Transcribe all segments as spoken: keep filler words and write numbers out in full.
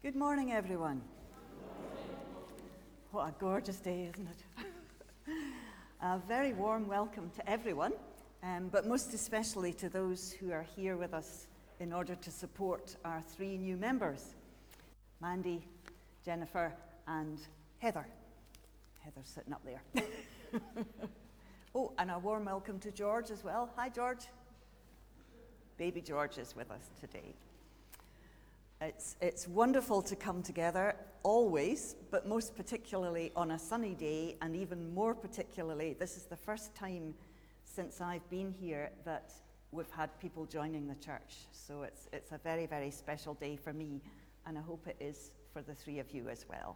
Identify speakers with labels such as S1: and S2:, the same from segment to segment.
S1: Good morning, everyone. What a gorgeous day, isn't it? A very warm welcome to everyone, um, but most especially to those who are here with us in order to support our three new members, Mandy, Jennifer, and Heather. Heather's sitting up there. Oh, and a warm welcome to George as well. Hi, George. Baby George is with us today. It's, it's wonderful to come together, always, but most particularly on a sunny day, and even more particularly, this is the first time since I've been here that we've had people joining the church. So it's, it's a very, very special day for me, and I hope it is for the three of you as well.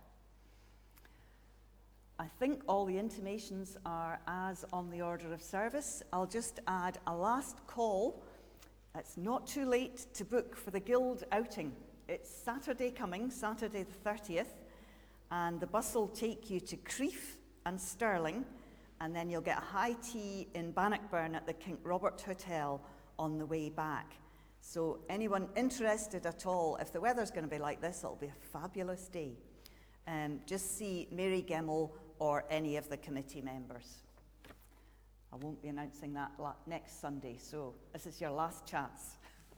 S1: I think all the intimations are as on the order of service. I'll just add a last call. It's not too late to book for the Guild outing. It's Saturday coming, Saturday the thirtieth, and the bus will take you to Crieff and Stirling, and then you'll get a high tea in Bannockburn at the King Robert Hotel on the way back. So anyone interested at all, if the weather's going to be like this, it'll be a fabulous day. Um, just see Mary Gemmell or any of the committee members. I won't be announcing that next Sunday, so this is your last chance.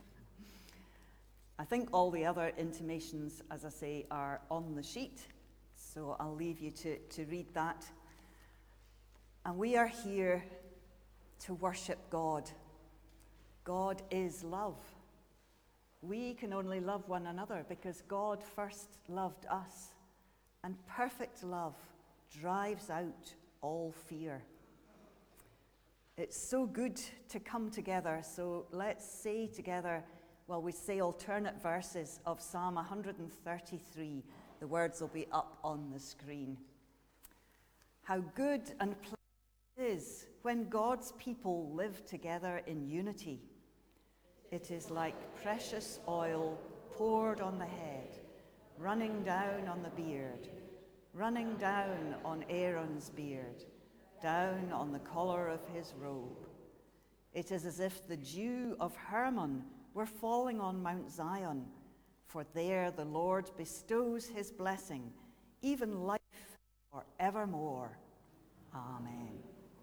S1: I think all the other intimations, as I say, are on the sheet, so I'll leave you to, to read that. And we are here to worship God. God is love. We can only love one another because God first loved us, and perfect love drives out all fear. It's so good to come together, so let's say together, well, we say alternate verses of Psalm one hundred thirty-three. The words will be up on the screen. How good and pleasant it is when God's people live together in unity. It is like precious oil poured on the head, running down on the beard, running down on Aaron's beard, down on the collar of his robe. It is as if the dew of Hermon were falling on Mount Zion, for there the Lord bestows his blessing, even life forevermore. Amen.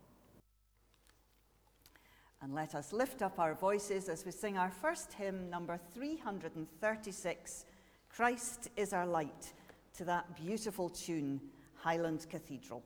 S1: And let us lift up our voices as we sing our first hymn, number three hundred thirty-six, Christ is Our Light, to that beautiful tune, Highland Cathedral.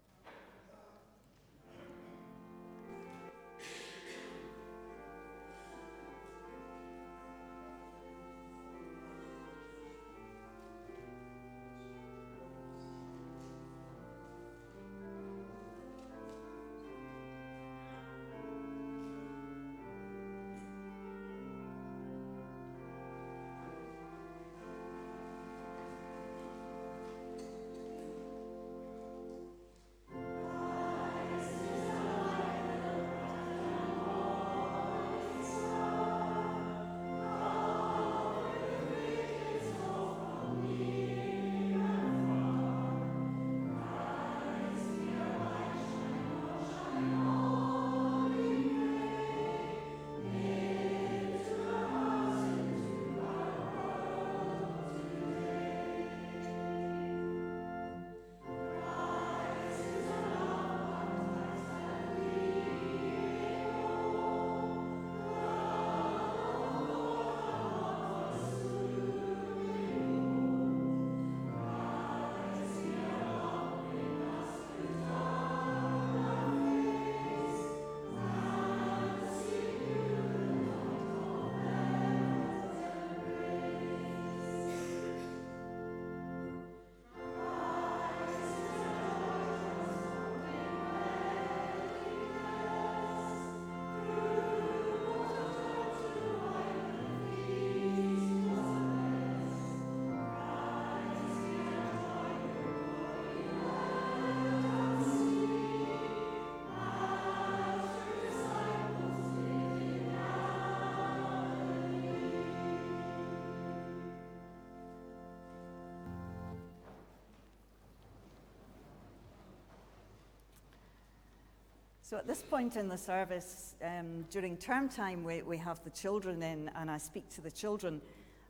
S1: So at this point in the service, um, during term time, we, we have the children in, and I speak to the children.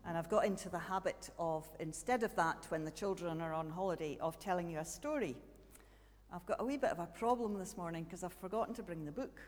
S1: And I've got into the habit of, instead of that, when the children are on holiday, of telling you a story. I've got a wee bit of a problem this morning because I've forgotten to bring the book.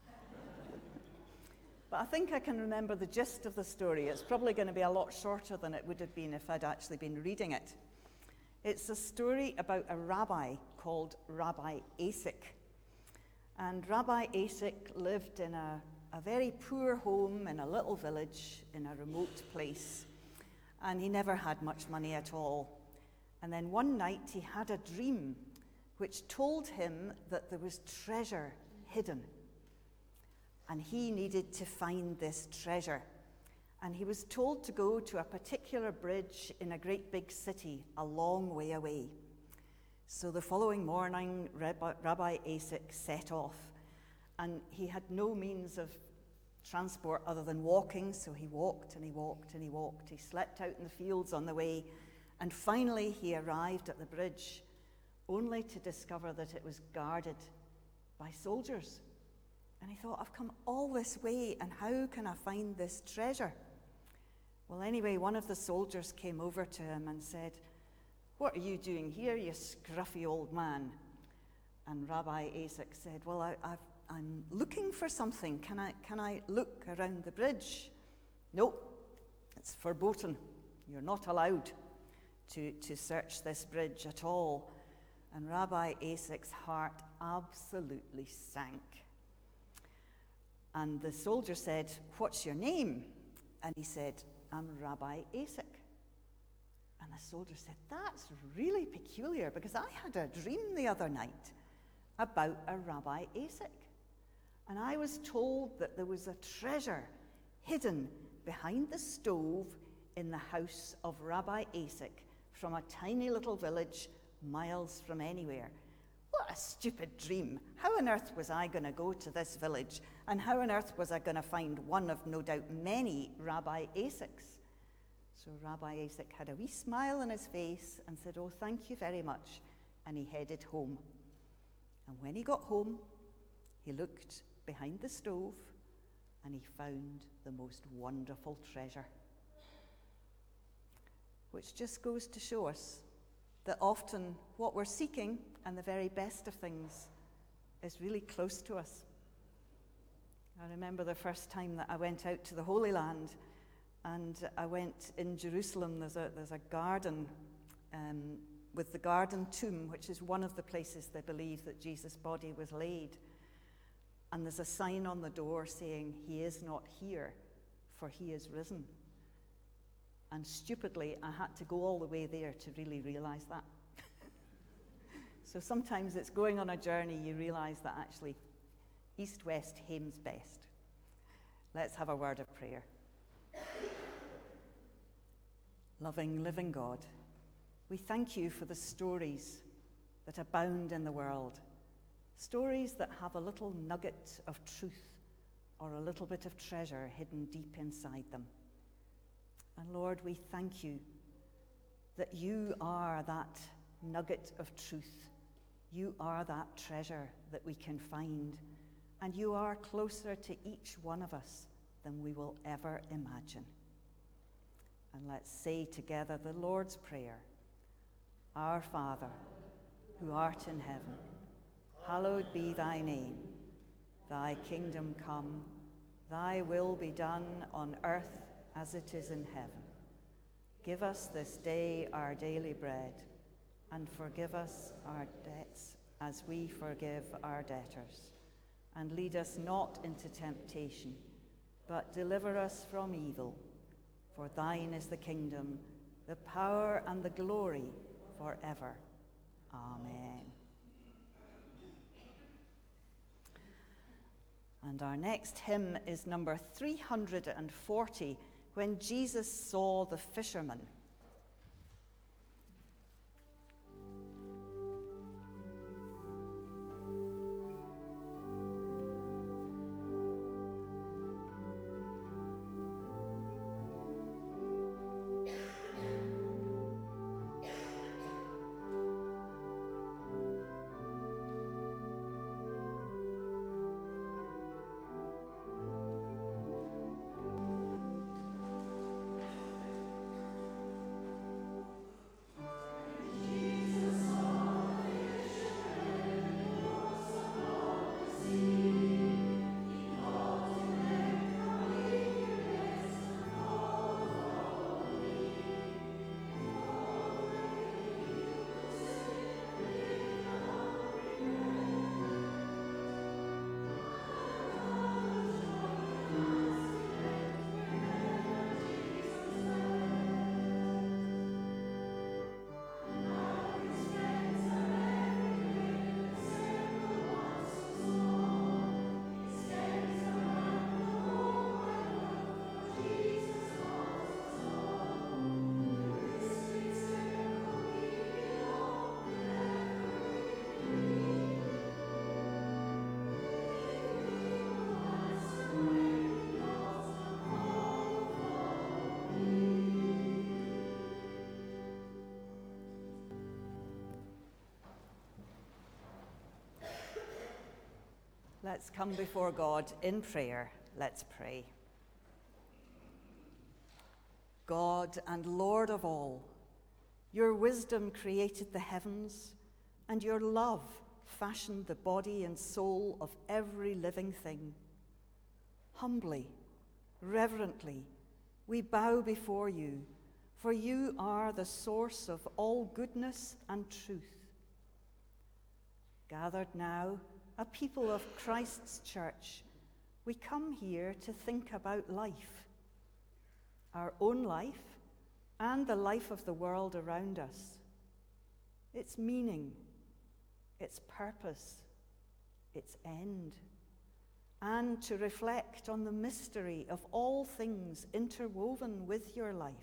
S1: But I think I can remember the gist of the story. It's probably going to be a lot shorter than it would have been if I'd actually been reading it. It's a story about a rabbi called Rabbi Asik. And Rabbi Asik lived in a, a very poor home in a little village in a remote place. And he never had much money at all. And then one night he had a dream which told him that there was treasure hidden. And he needed to find this treasure. And he was told to go to a particular bridge in a great big city a long way away. So the following morning, Rabbi, Rabbi Asik set off. And he had no means of transport other than walking, so he walked and he walked and he walked. He slept out in the fields on the way. And finally he arrived at the bridge, only to discover that it was guarded by soldiers. And he thought, I've come all this way, and how can I find this treasure? Well, anyway, one of the soldiers came over to him and said, what are you doing here, you scruffy old man? And Rabbi Asik said, well, I, I've, I'm looking for something. Can I, can I look around the bridge? Nope, it's verboten. You're not allowed to, to search this bridge at all. And Rabbi Asik's heart absolutely sank. And the soldier said, what's your name? And he said, I'm Rabbi Asik. And the soldier said, that's really peculiar, because I had a dream the other night about a Rabbi Asik. And I was told that there was a treasure hidden behind the stove in the house of Rabbi Asik from a tiny little village miles from anywhere. What a stupid dream. How on earth was I going to go to this village? And how on earth was I going to find one of no doubt many Rabbi Asiks? So Rabbi Asik had a wee smile on his face and said, oh, thank you very much. And he headed home. And when he got home, he looked behind the stove and he found the most wonderful treasure. Which just goes to show us that often what we're seeking and the very best of things is really close to us. I remember the first time that I went out to the Holy Land, and I went in Jerusalem. There's a, there's a garden um, with the garden tomb, which is one of the places they believe that Jesus' body was laid. And there's a sign on the door saying, he is not here, for he is risen. And stupidly, I had to go all the way there to really realize that. So sometimes it's going on a journey, you realize that actually east-west, hame's best. Let's have a word of prayer. Loving, living God, we thank you for the stories that abound in the world. Stories that have a little nugget of truth or a little bit of treasure hidden deep inside them. And Lord, we thank you that you are that nugget of truth. You are that treasure that we can find. And you are closer to each one of us than we will ever imagine. And let's say together the Lord's Prayer. Our Father, who art in heaven, hallowed be thy name. Thy kingdom come, thy will be done on earth as it is in heaven. Give us this day our daily bread, and forgive us our debts as we forgive our debtors. And lead us not into temptation, but deliver us from evil. For thine is the kingdom, the power, and the glory forever. Amen. And our next hymn is number three hundred forty, When Jesus Saw the Fisherman. Let's come before God in prayer. Let's pray. God and Lord of all, your wisdom created the heavens, and your love fashioned the body and soul of every living thing. Humbly, reverently, we bow before you, for you are the source of all goodness and truth. Gathered now, a people of Christ's church, we come here to think about life, our own life and the life of the world around us, its meaning, its purpose, its end, and to reflect on the mystery of all things interwoven with your life.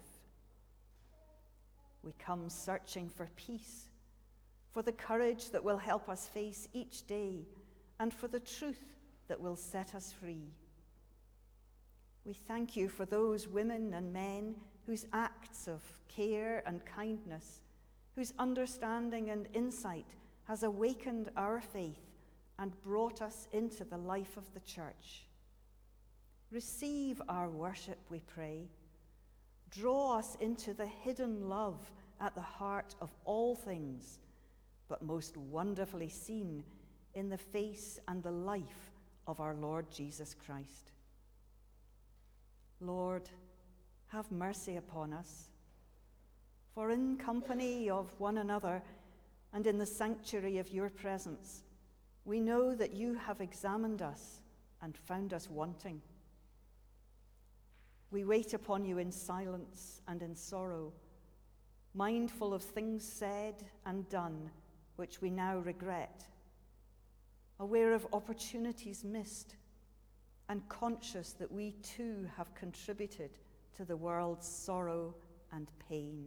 S1: We come searching for peace, for the courage that will help us face each day, and for the truth that will set us free. We thank you for those women and men whose acts of care and kindness, whose understanding and insight has awakened our faith and brought us into the life of the church. Receive our worship, we pray. Draw us into the hidden love at the heart of all things, but most wonderfully seen in the face and the life of our Lord Jesus Christ. Lord, have mercy upon us, for in company of one another and in the sanctuary of your presence, we know that you have examined us and found us wanting. We wait upon you in silence and in sorrow, mindful of things said and done which we now regret, aware of opportunities missed, and conscious that we too have contributed to the world's sorrow and pain.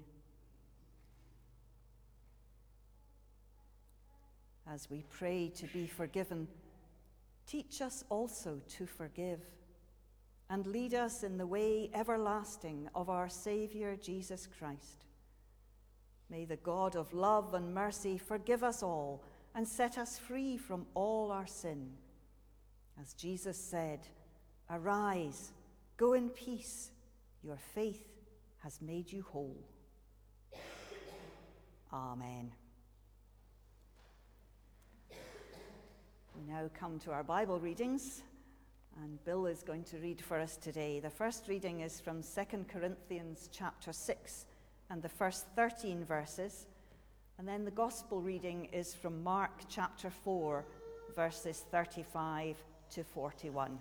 S1: As we pray to be forgiven, teach us also to forgive, and lead us in the way everlasting of our Saviour Jesus Christ. May the God of love and mercy forgive us all and set us free from all our sin. As Jesus said, "Arise, go in peace, your faith has made you whole." Amen. We now come to our Bible readings, and Bill is going to read for us today. The first reading is from Second Corinthians chapter six and the first thirteen verses, and then the Gospel reading is from Mark chapter four, verses thirty-five to forty-one.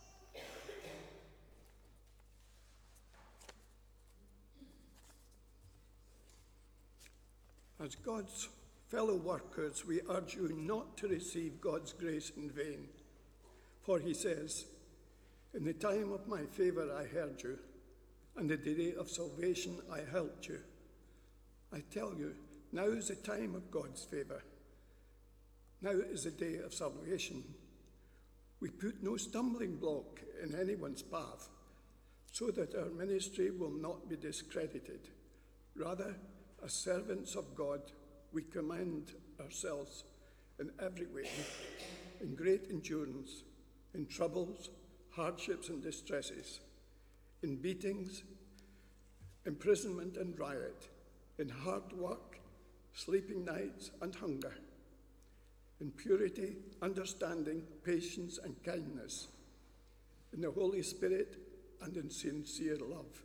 S2: As God's fellow workers, we urge you not to receive God's grace in vain. For he says, "In the time of my favor I heard you, and in the day of salvation I helped you." I tell you, now is the time of God's favor. Now is the day of salvation. We put no stumbling block in anyone's path, so that our ministry will not be discredited. Rather, as servants of God, we commend ourselves in every way, in great endurance, in troubles, hardships and distresses, in beatings, imprisonment and riot, in hard work, sleeping nights and hunger, in purity, understanding, patience and kindness, in the Holy Spirit and in sincere love,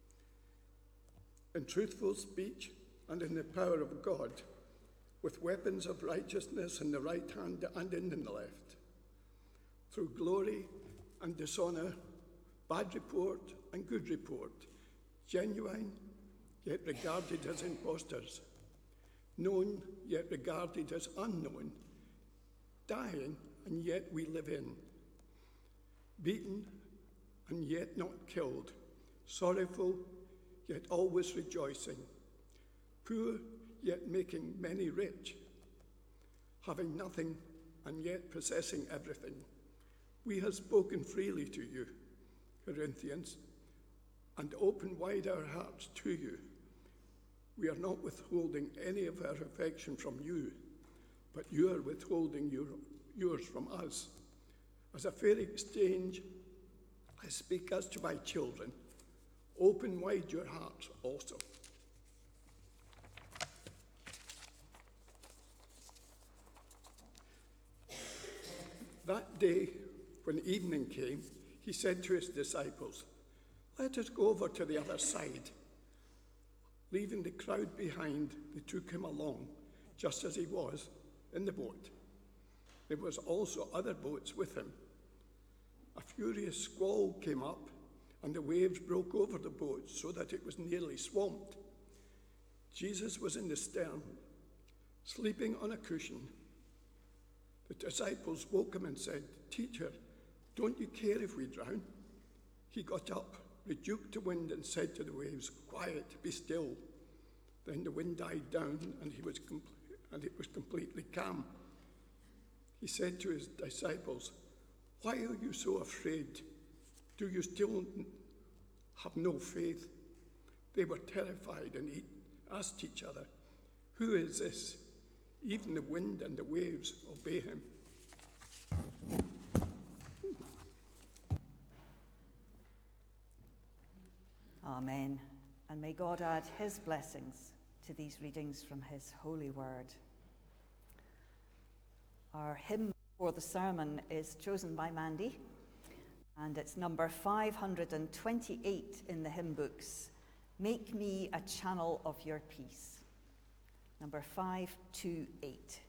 S2: in truthful speech and in the power of God, with weapons of righteousness in the right hand and in the left, through glory and dishonor, bad report and good report, genuine yet regarded as impostors, known yet regarded as unknown, dying and yet we live in, beaten and yet not killed, sorrowful yet always rejoicing, poor yet making many rich, having nothing and yet possessing everything. We have spoken freely to you, Corinthians, and opened wide our hearts to you. We are not withholding any of our affection from you, but you are withholding your, yours from us. As a fair exchange, I speak as to my children. Open wide your hearts also. That day, when evening came, he said to his disciples, "Let us go over to the other side." Leaving the crowd behind, they took him along, just as he was, in the boat. There was also other boats with him. A furious squall came up, and the waves broke over the boat so that it was nearly swamped. Jesus was in the stern, sleeping on a cushion. The disciples woke him and said, "Teacher, don't you care if we drown?" He got up, rebuked the wind, and said to the waves, "Quiet, be still." Then the wind died down, and he was com- and it was completely calm. He said to his disciples, "Why are you so afraid? Do you still have no faith?" They were terrified and asked each other, "Who is this? Even the wind and the waves obey him."
S1: Amen. And may God add his blessings to these readings from his holy word. Our hymn for the sermon is chosen by Mandy, and it's number five hundred twenty-eight in the hymn books. "Make me a channel of your peace." Number five twenty-eight.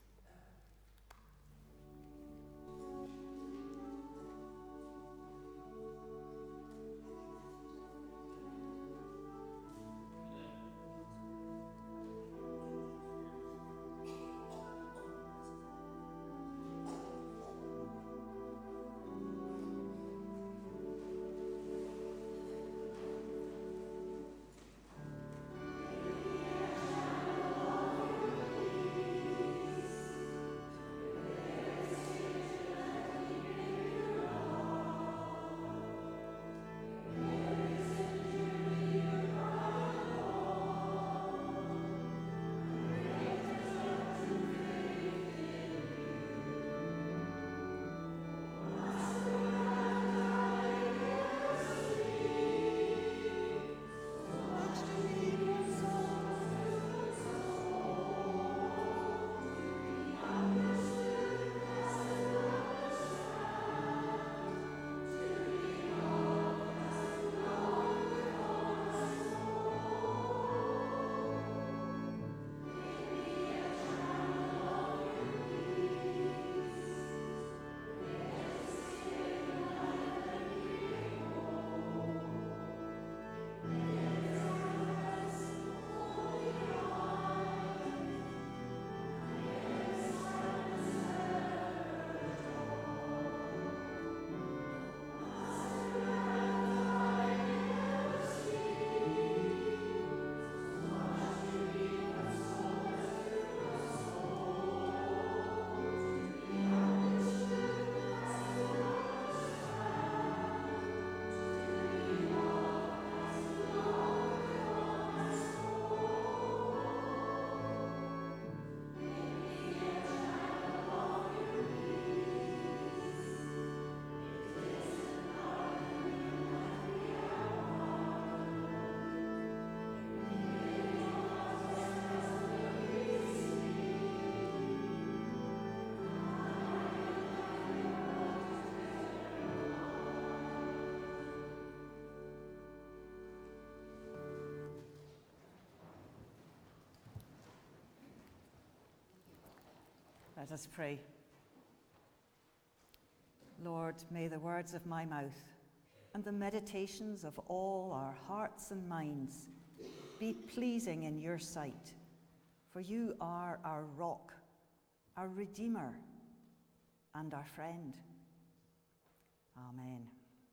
S1: Let us pray. Lord, may the words of my mouth and the meditations of all our hearts and minds be pleasing in your sight, for you are our rock, our Redeemer, and our friend. Amen.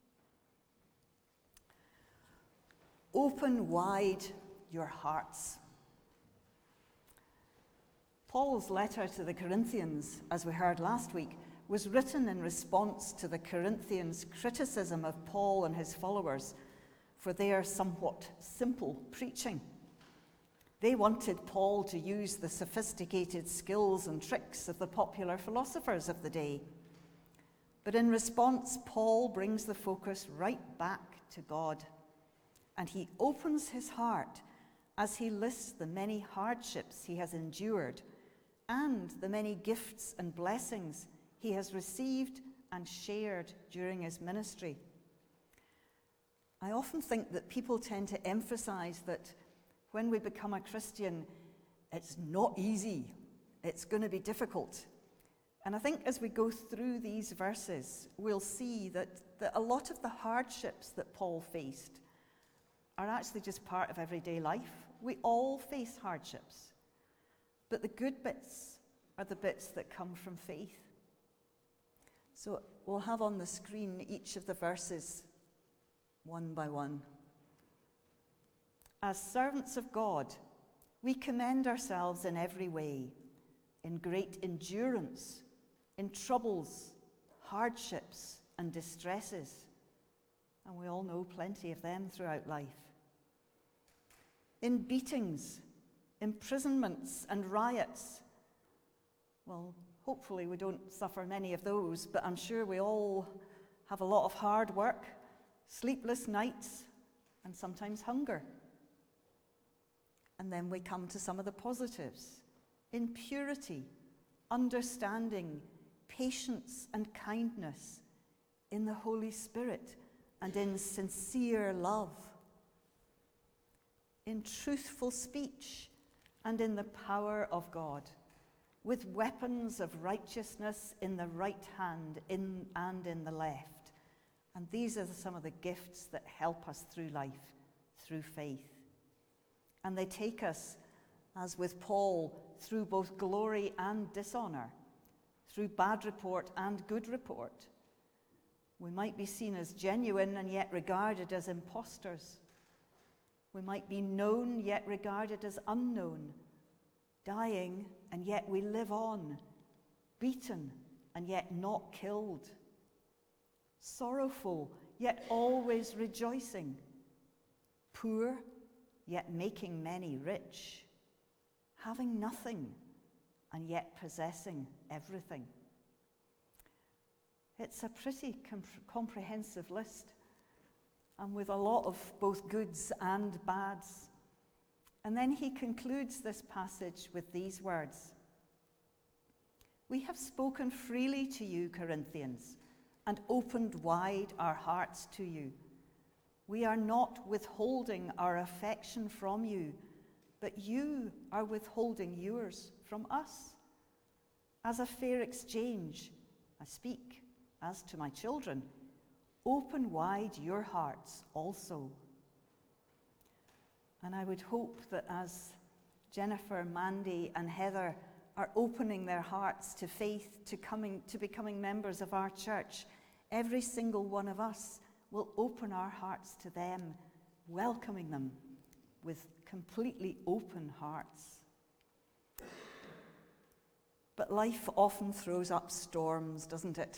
S1: Open wide your hearts. Paul's letter to the Corinthians, as we heard last week, was written in response to the Corinthians' criticism of Paul and his followers for their somewhat simple preaching. They wanted Paul to use the sophisticated skills and tricks of the popular philosophers of the day. But in response, Paul brings the focus right back to God, and he opens his heart as he lists the many hardships he has endured and the many gifts and blessings he has received and shared during his ministry. I often think that people tend to emphasize that when we become a Christian, it's not easy, it's going to be difficult. And I think as we go through these verses, we'll see that, that a lot of the hardships that Paul faced are actually just part of everyday life. We all face hardships. But the good bits are the bits that come from faith. So we'll have on the screen each of the verses one by one. As servants of God, we commend ourselves in every way, in great endurance, in troubles, hardships, and distresses. And we all know plenty of them throughout life. In beatings, imprisonments, and riots. Well, hopefully we don't suffer many of those, but I'm sure we all have a lot of hard work, sleepless nights, and sometimes hunger. And then we come to some of the positives. In purity, understanding, patience, and kindness, in the Holy Spirit, and in sincere love. In truthful speech, and in the power of God, with weapons of righteousness in the right hand in, and in the left. And these are some of the gifts that help us through life, through faith. And they take us, as with Paul, through both glory and dishonor, through bad report and good report. We might be seen as genuine and yet regarded as impostors. We might be known yet regarded as unknown, dying and yet we live on, beaten and yet not killed, sorrowful yet always rejoicing, poor yet making many rich, having nothing and yet possessing everything. It's a pretty comp- comprehensive list, and with a lot of both goods and bads. And then he concludes this passage with these words: "We have spoken freely to you, Corinthians, and opened wide our hearts to you. We are not withholding our affection from you, but you are withholding yours from us. As a fair exchange, I speak as to my children, open wide your hearts also." And I would hope that as Jennifer, Mandy, and Heather are opening their hearts to faith, to coming, to becoming members of our church, every single one of us will open our hearts to them, welcoming them with completely open hearts. But life often throws up storms, doesn't it?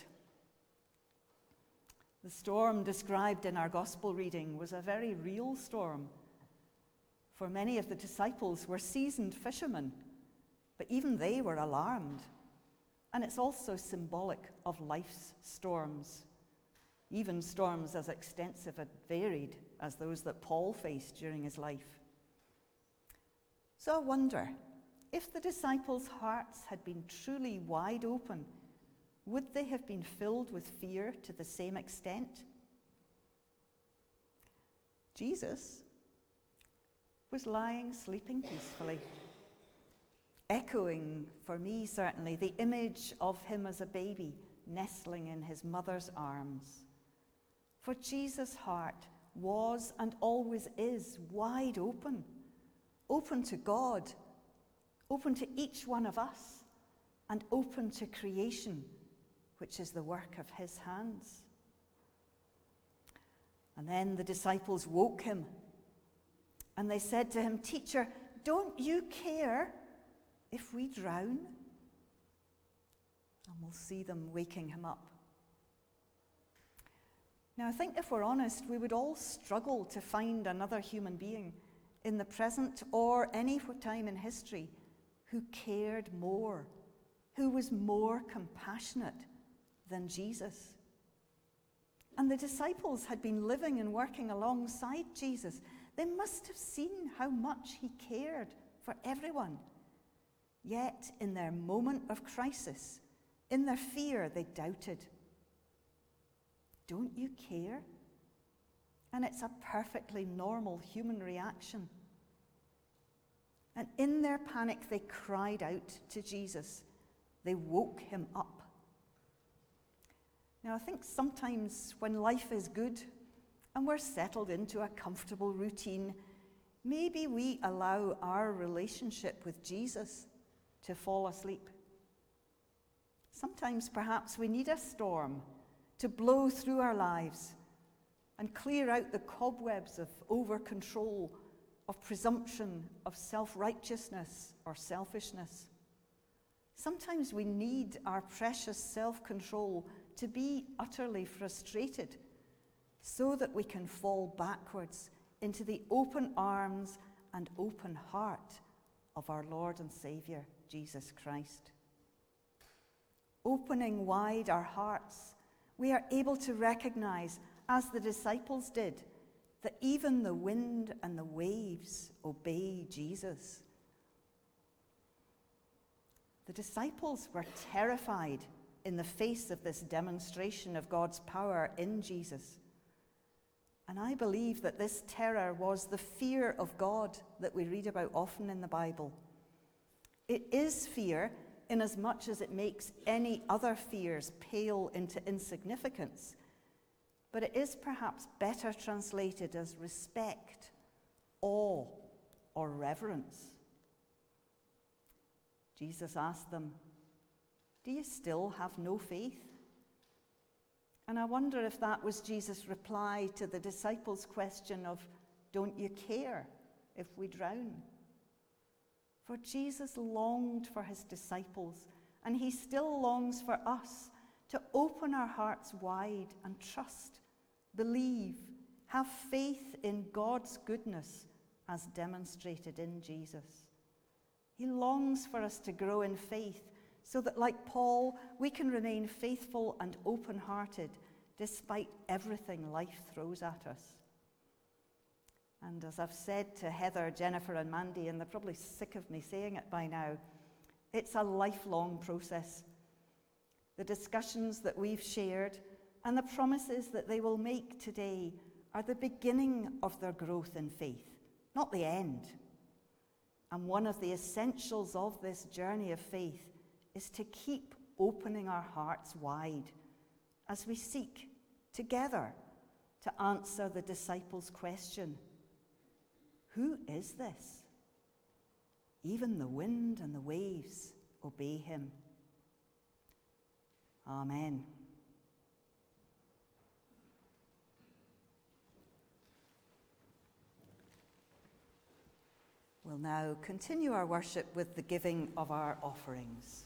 S1: The storm described in our gospel reading was a very real storm. For many of the disciples were seasoned fishermen, but even they were alarmed. And it's also symbolic of life's storms, even storms as extensive and varied as those that Paul faced during his life. So I wonder, if the disciples' hearts had been truly wide open, would they have been filled with fear to the same extent? Jesus was lying, sleeping peacefully, echoing, for me certainly, the image of him as a baby nestling in his mother's arms. For Jesus' heart was and always is wide open, open to God, open to each one of us, and open to creation, which is the work of his hands. And then the disciples woke him, and they said to him, "Teacher, don't you care if we drown?" And we'll see them waking him up. Now, I think if we're honest, we would all struggle to find another human being in the present or any time in history who cared more, who was more compassionate than Jesus. And the disciples had been living and working alongside Jesus. They must have seen how much he cared for everyone. Yet, in their moment of crisis, in their fear, they doubted. Don't you care? And it's a perfectly normal human reaction. And in their panic, they cried out to Jesus. They woke him up. Now, I think sometimes when life is good and we're settled into a comfortable routine, maybe we allow our relationship with Jesus to fall asleep. Sometimes perhaps we need a storm to blow through our lives and clear out the cobwebs of over-control, of presumption, of self-righteousness or selfishness. Sometimes we need our precious self-control to be utterly frustrated so that we can fall backwards into the open arms and open heart of our Lord and Saviour, Jesus Christ. Opening wide our hearts, we are able to recognize, as the disciples did, that even the wind and the waves obey Jesus. The disciples were terrified in the face of this demonstration of God's power in Jesus. And I believe that this terror was the fear of God that we read about often in the Bible. It is fear inasmuch as it makes any other fears pale into insignificance, but it is perhaps better translated as respect, awe, or reverence. Jesus asked them, "Do you still have no faith?" And I wonder if that was Jesus' reply to the disciples' question of, "Don't you care if we drown?" For Jesus longed for his disciples, and he still longs for us to open our hearts wide and trust, believe, have faith in God's goodness as demonstrated in Jesus. He longs for us to grow in faith so that, like Paul, we can remain faithful and open-hearted despite everything life throws at us. And as I've said to Heather, Jennifer, and Mandy, and they're probably sick of me saying it by now, it's a lifelong process. The discussions that we've shared and the promises that they will make today are the beginning of their growth in faith, not the end. And one of the essentials of this journey of faith is to keep opening our hearts wide as we seek together to answer the disciples' question, "Who is this? Even the wind and the waves obey him." Amen. We'll now continue our worship with the giving of our offerings.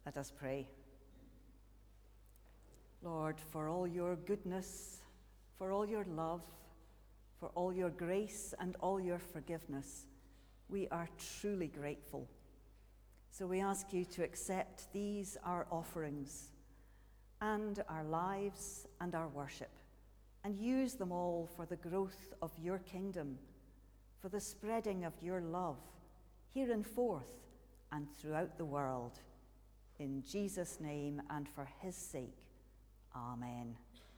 S1: Let us pray. Lord, for all your goodness, for all your love, for all your grace and all your forgiveness, we are truly grateful. So we ask you to accept these, our offerings, and our lives and our worship, and use them all for the growth of your kingdom, for the spreading of your love, here and forth and throughout the world. In Jesus' name and for his sake, amen.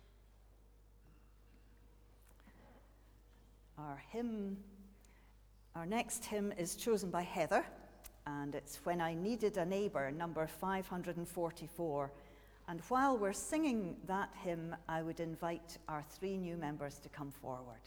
S1: Our hymn, our next hymn is chosen by Heather, and it's When I Needed a Neighbour, number five hundred forty-four. And while we're singing that hymn, I would invite our three new members to come forward.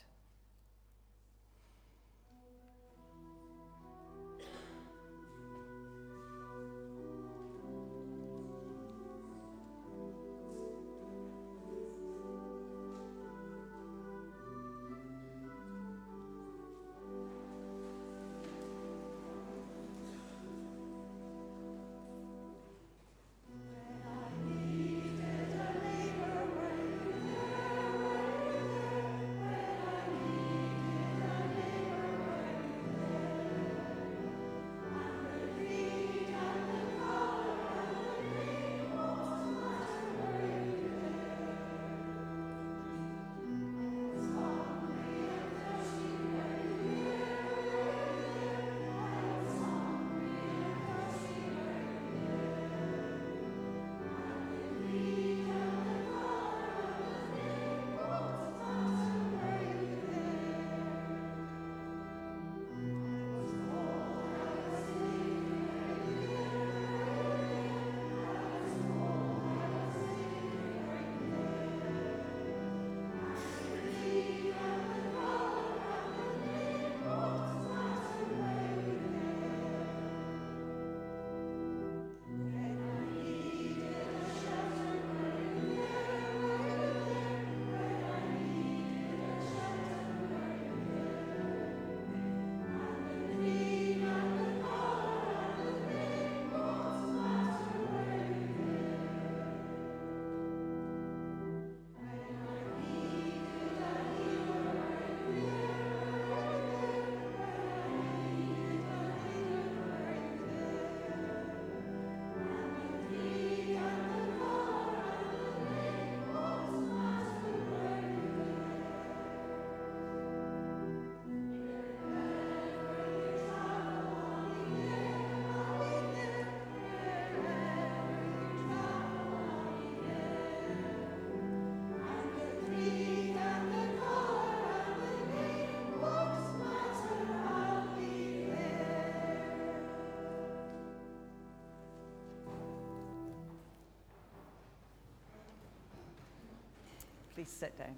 S1: Please sit down.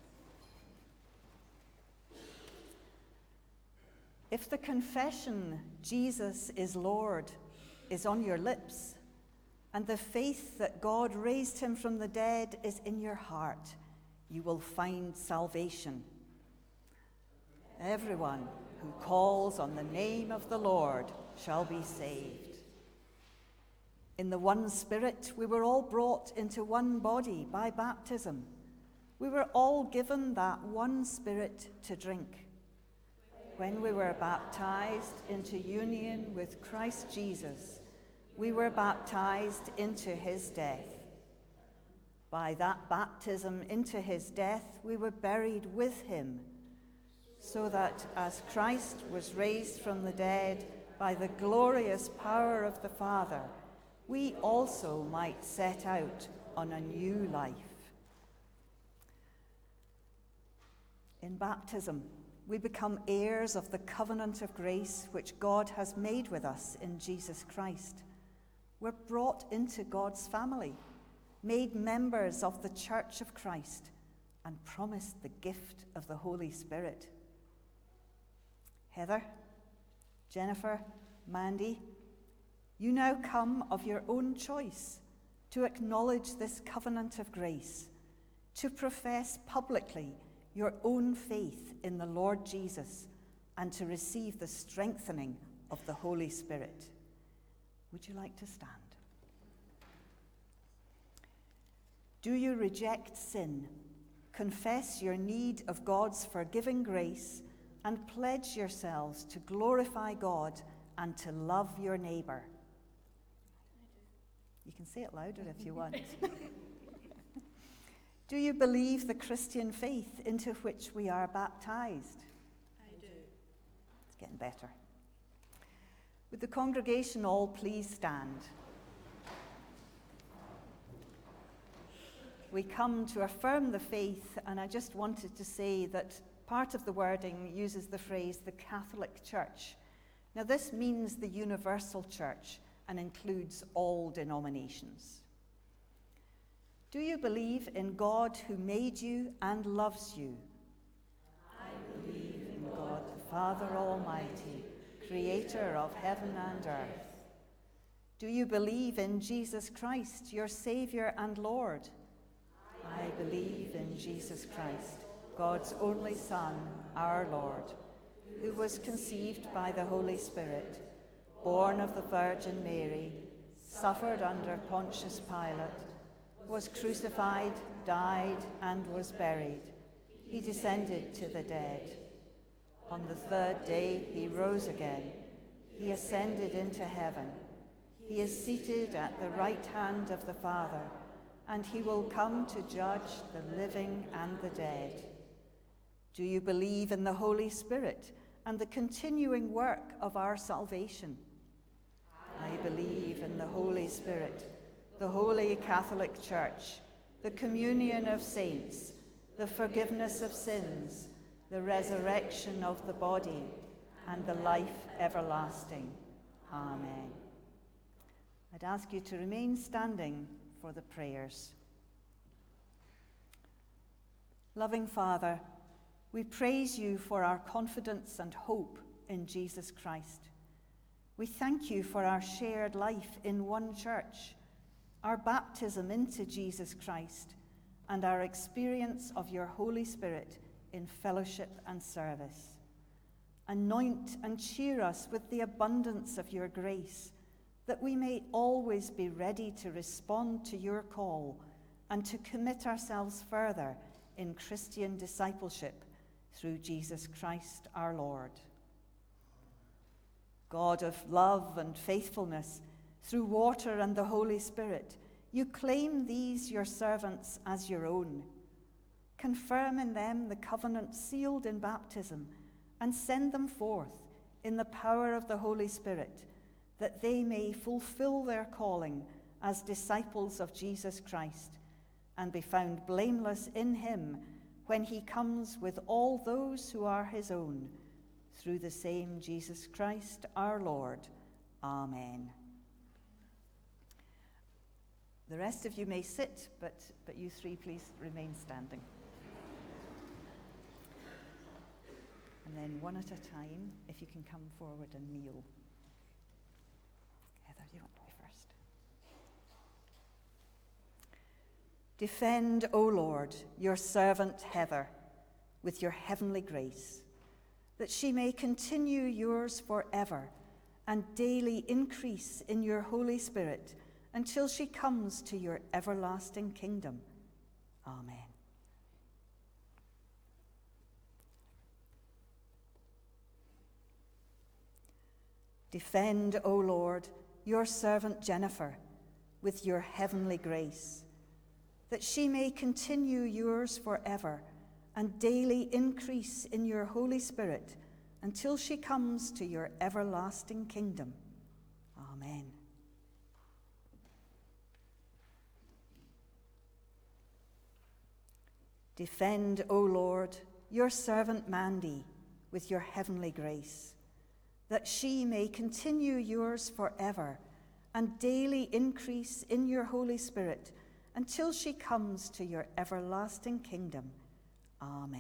S1: If the confession, Jesus is Lord, is on your lips, and the faith that God raised him from the dead is in your heart, you will find salvation. Everyone who calls on the name of the Lord shall be saved. In the one Spirit, we were all brought into one body by baptism. We were all given that one Spirit to drink. When we were baptized into union with Christ Jesus, we were baptized into his death. By that baptism into his death, we were buried with him, so that as Christ was raised from the dead by the glorious power of the Father, we also might set out on a new life. In baptism, we become heirs of the covenant of grace which God has made with us in Jesus Christ. We're brought into God's family, made members of the Church of Christ, and promised the gift of the Holy Spirit. Heather, Jennifer, Mandy, you now come of your own choice to acknowledge this covenant of grace, to profess publicly your own faith in the Lord Jesus, and to receive the strengthening of the Holy Spirit. Would you like to stand? Do you reject sin, confess your need of God's forgiving grace, and pledge yourselves to glorify God and to love your neighbour? You can say it louder if you want. Do you believe the Christian faith into which we are baptized?
S3: I do.
S1: It's getting better. Would the congregation all please stand? We come to affirm the faith, and I just wanted to say that part of the wording uses the phrase the Catholic Church. Now, this means the universal church and includes all denominations. Do you believe in God who made you and loves you?
S3: I believe in
S1: God, the Father Almighty, creator of heaven and earth. Do you believe in Jesus Christ, your Saviour and Lord? I believe in Jesus Christ, God's only Son, our Lord, who was conceived by the Holy Spirit, born of the Virgin Mary, suffered under Pontius Pilate, was crucified, died, and was buried. He descended to the dead. On the third day he rose again. He ascended into heaven. He is seated at the right hand of the Father, and he will come to judge the living and the dead. Do you believe in the Holy Spirit and the continuing work of our salvation? I believe in the Holy Spirit, the Holy Catholic Church, the communion of saints, the forgiveness of sins, the resurrection of the body, and the life everlasting. Amen. I'd ask you to remain standing for the prayers. Loving Father, we praise you for our confidence and hope in Jesus Christ. We thank you for our shared life in one church, our baptism into Jesus Christ, and our experience of your Holy Spirit in fellowship and service. Anoint and cheer us with the abundance of your grace, that we may always be ready to respond to your call and to commit ourselves further in Christian discipleship through Jesus Christ our Lord. God of love and faithfulness, through water and the Holy Spirit, you claim these your servants as your own. Confirm in them the covenant sealed in baptism, and send them forth in the power of the Holy Spirit, that they may fulfill their calling as disciples of Jesus Christ, and be found blameless in him when he comes with all those who are his own, through the same Jesus Christ our Lord. Amen. The rest of you may sit, but, but you three please remain standing. And then one at a time, if you can come forward and kneel. Heather, do you want to be first? Defend, O Lord, your servant Heather with your heavenly grace, that she may continue yours forever and daily increase in your Holy Spirit until she comes to your everlasting kingdom. Amen. Defend, O Lord, your servant Jennifer with your heavenly grace, that she may continue yours forever and daily increase in your Holy Spirit until she comes to your everlasting kingdom. Amen. Defend, O Lord, your servant Mandy with your heavenly grace, that she may continue yours forever and daily increase in your Holy Spirit until she comes to your everlasting kingdom. Amen.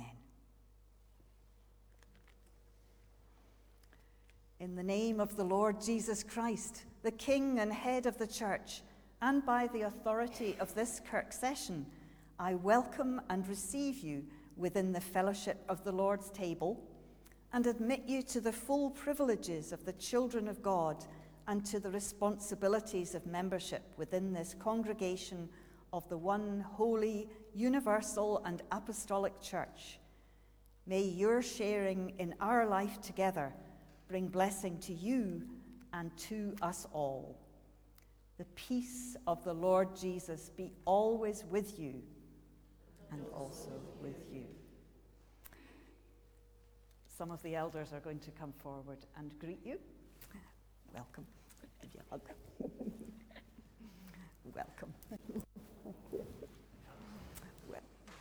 S1: In the name of the Lord Jesus Christ, the King and head of the Church, and by the authority of this Kirk session, I welcome and receive you within the fellowship of the Lord's table, and admit you to the full privileges of the children of God and to the responsibilities of membership within this congregation of the one holy, universal, and apostolic church. May your sharing in our life together bring blessing to you and to us all. The peace of the Lord Jesus be always with you and also with you. Some of the elders are going to come forward and greet you. Welcome. Give you a hug. Welcome. Well.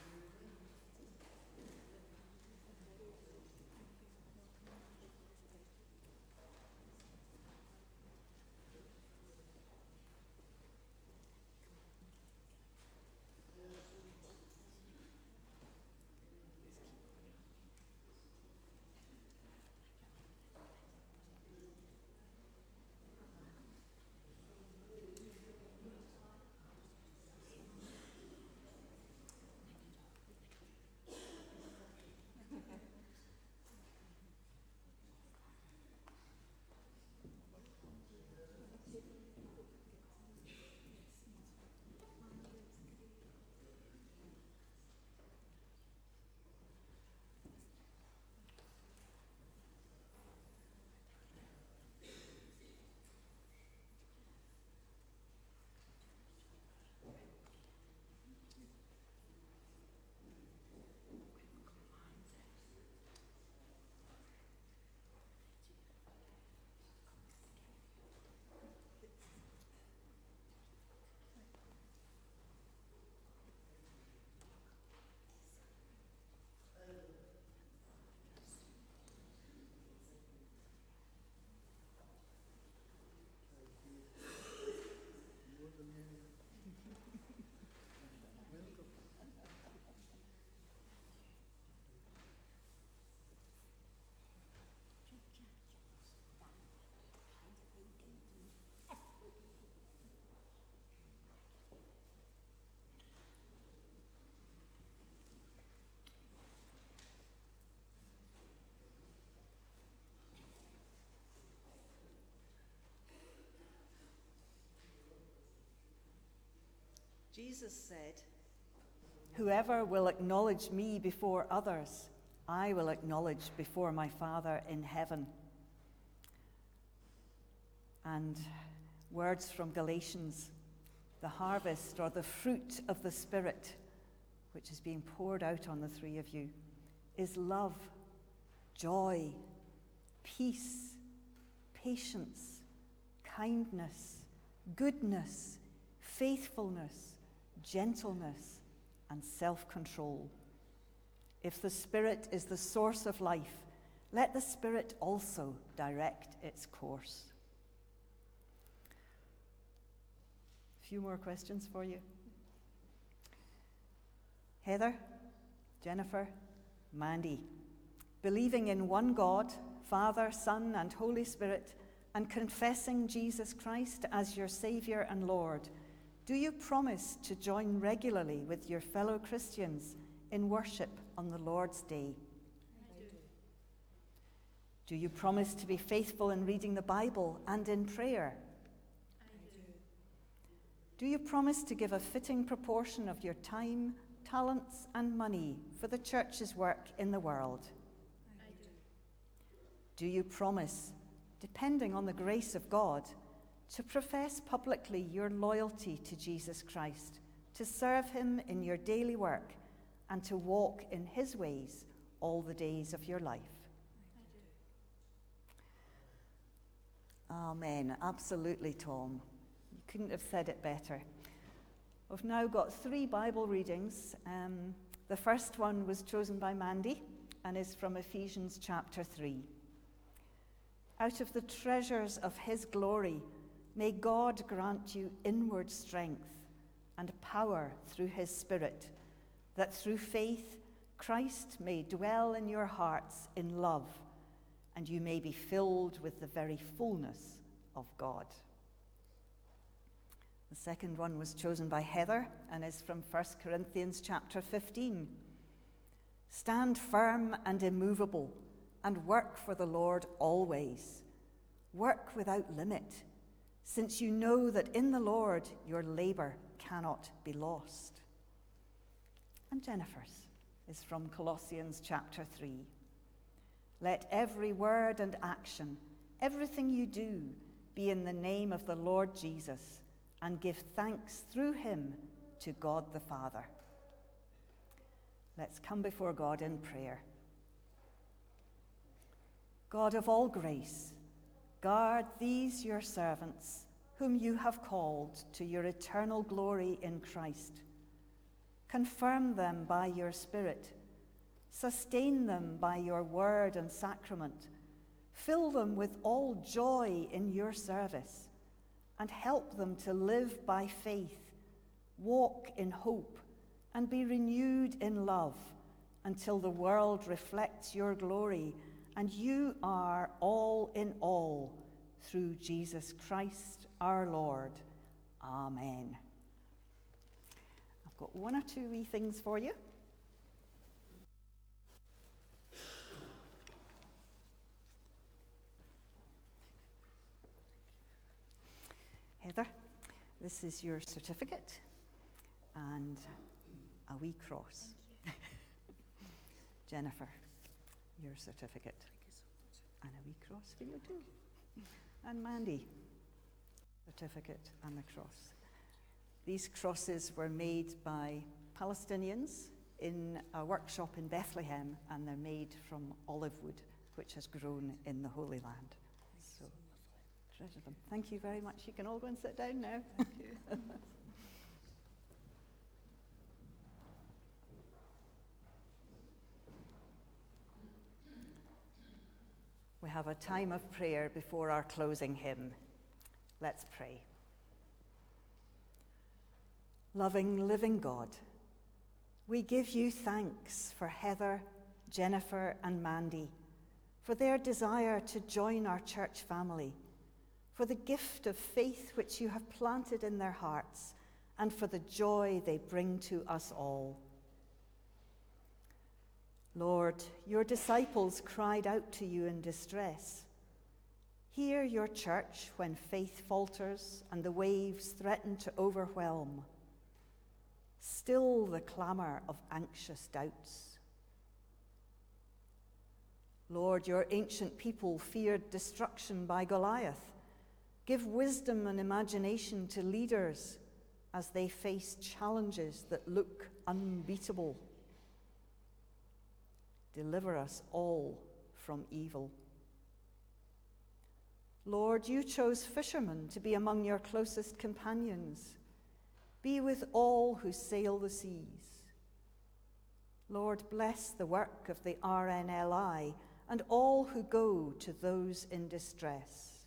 S1: Jesus said, "Whoever will acknowledge me before others, I will acknowledge before my Father in heaven." And words from Galatians, the harvest or the fruit of the Spirit, which is being poured out on the three of you, is love, joy, peace, patience, kindness, goodness, faithfulness, gentleness, and self-control. If the Spirit is the source of life, let the Spirit also direct its course. A few more questions for you. Heather, Jennifer, Mandy, believing in one God, Father, Son, and Holy Spirit, and confessing Jesus Christ as your Savior and Lord, do you promise to join regularly with your fellow Christians in worship on the Lord's Day?
S3: I do.
S1: Do you promise to be faithful in reading the Bible and in prayer?
S3: I do.
S1: Do you promise to give a fitting proportion of your time, talents, and money for the church's work in the world?
S3: I do.
S1: Do you promise, depending on the grace of God, to profess publicly your loyalty to Jesus Christ, to serve him in your daily work, and to walk in his ways all the days of your life?
S3: I do.
S1: Amen. Absolutely, Tom. You couldn't have said it better. We've now got three Bible readings. Um, the first one was chosen by Mandy and is from Ephesians chapter three. Out of the treasures of his glory, may God grant you inward strength and power through his Spirit, that through faith Christ may dwell in your hearts in love, and you may be filled with the very fullness of God. The second one was chosen by Heather and is from First Corinthians chapter fifteen. Stand firm and immovable, and work for the Lord always. Work without limit, since you know that in the Lord your labor cannot be lost. And Jennifer's is from Colossians chapter three. Let every word and action, everything you do, be in the name of the Lord Jesus, and give thanks through him to God the Father. Let's come before God in prayer. God of all grace, guard these your servants, whom you have called to your eternal glory in Christ. Confirm them by your Spirit. Sustain them by your word and sacrament. Fill them with all joy in your service, and help them to live by faith, walk in hope, and be renewed in love until the world reflects your glory and you are all in all, through Jesus Christ our Lord. Amen. I've got one or two wee things for you. Heather, this is your certificate and a wee cross. Jennifer, your certificate. And a wee cross for you too. And Mandy, certificate and the cross. These crosses were made by Palestinians in a workshop in Bethlehem, and they're made from olive wood, which has grown in the Holy Land. So, treasure them. Thank you very much. You can all go and sit down now. Thank you. We have a time of prayer before our closing hymn. Let's pray. Loving, living God, we give you thanks for Heather, Jennifer, and Mandy, for their desire to join our church family, for the gift of faith which you have planted in their hearts, and for the joy they bring to us all. Lord, your disciples cried out to you in distress. Hear your church when faith falters and the waves threaten to overwhelm. Still the clamor of anxious doubts. Lord, your ancient people feared destruction by Goliath. Give wisdom and imagination to leaders as they face challenges that look unbeatable. Deliver us all from evil. Lord, you chose fishermen to be among your closest companions. Be with all who sail the seas. Lord, bless the work of the R N L I and all who go to those in distress.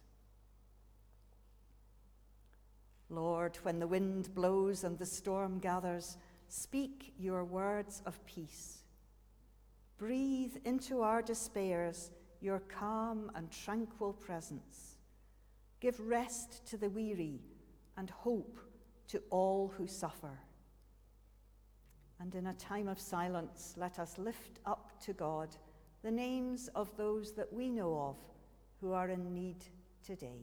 S1: Lord, when the wind blows and the storm gathers, speak your words of peace. Breathe into our despairs your calm and tranquil presence. Give rest to the weary and hope to all who suffer. And in a time of silence, let us lift up to God the names of those that we know of who are in need today.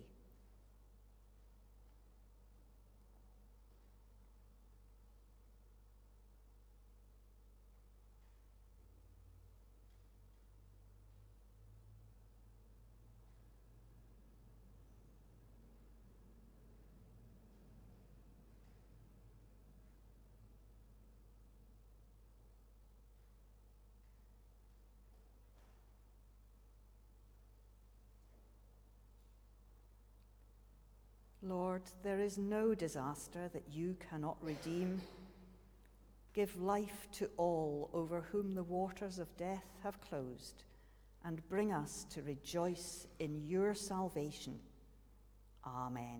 S1: Lord, there is no disaster that you cannot redeem. Give life to all over whom the waters of death have closed, and bring us to rejoice in your salvation. Amen.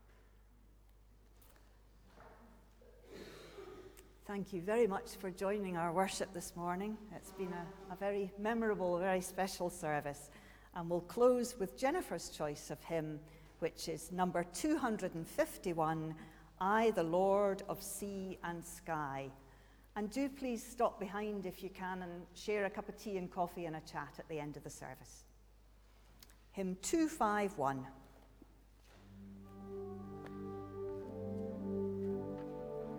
S1: Thank you very much for joining our worship this morning. It's been a, a very memorable, very special service. And we'll close with Jennifer's choice of hymn, which is number two hundred fifty-one, I, the Lord of Sea and Sky. And do please stop behind if you can and share a cup of tea and coffee and a chat at the end of the service. Hymn two fifty-one.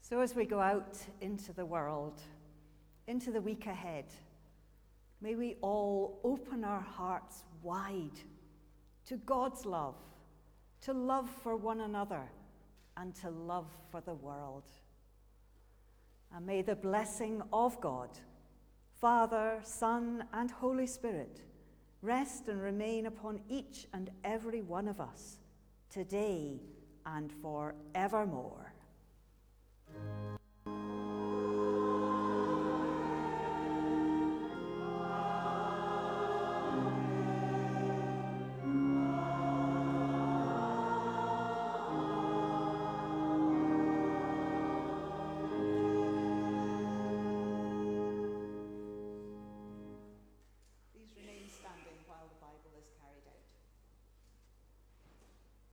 S1: So as we go out into the world, into the week ahead, may we all open our hearts wide to God's love, to love for one another, and to love for the world. And may the blessing of God, Father, Son, and Holy Spirit, rest and remain upon each and every one of us, today and forevermore.